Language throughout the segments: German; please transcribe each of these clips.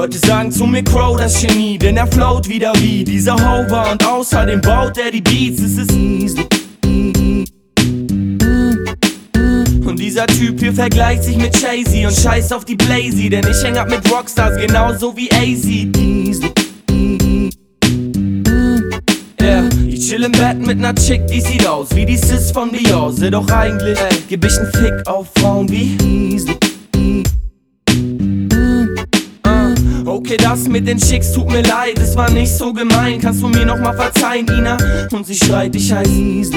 Leute sagen zu mir Crow, das Genie, denn er float wieder wie dieser Hover. Und außerdem baut er die Beats, es ist easy. Und dieser Typ hier vergleicht sich mit Jay-Z und scheißt auf die Blazy, denn ich häng ab mit Rockstars genauso wie AZ. Ich chill im Bett mit ner Chick, die sieht aus wie die Sis von Beyoncé. Doch eigentlich geb ich nen Fick auf Frauen wie Okay, das mit den Chicks tut mir leid, es war nicht so gemein. Kannst du mir noch mal verzeihen, Ina? Und sie schreit, ich heiß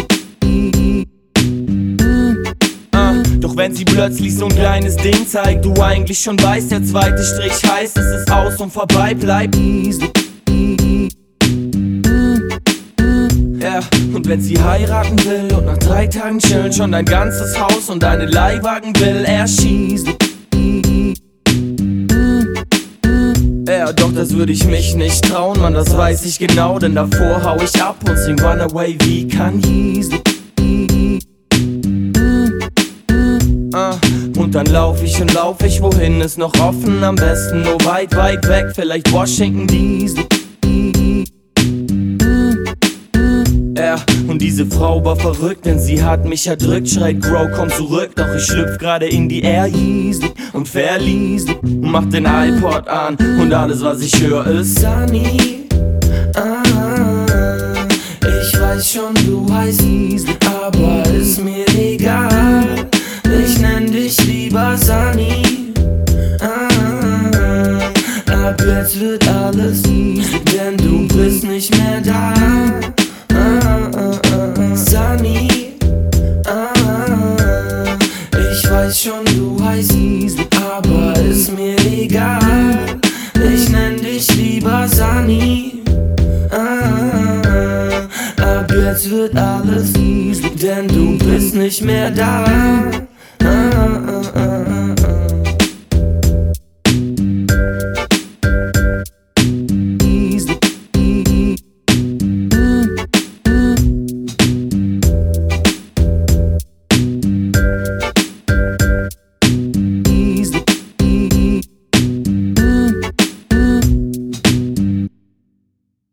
Doch wenn sie plötzlich so ein kleines Ding zeigt, du eigentlich schon weißt, der zweite Strich heißt, es ist aus und vorbei, bleib Und wenn sie heiraten will und nach 3 Tagen chillen schon dein ganzes Haus und deine Leihwagen will, er schießt. Doch das würde ich mich nicht trauen, Mann, das weiß ich genau, denn davor hau ich ab und sing Runaway wie Kanye. Und dann lauf ich, wohin ist noch offen, am besten nur weit, weit weg, vielleicht Washington DC. Und diese Frau war verrückt, denn sie hat mich erdrückt. Schreit Crow, komm zurück, doch ich schlüpf gerade in die Air Yeezy und verließ, mach den iPod an und alles was ich höre ist Sunny. Ich weiß schon, du heißt Easy, aber ist mir egal. Ich nenn dich lieber Sunny. Ab jetzt wird alles easy, denn du bist nicht mehr da. Sunny, ich weiß schon, du heißt Easy, aber ist mir egal. Ich nenn dich lieber Sunny. Ab jetzt wird alles easy, denn du bist nicht mehr da.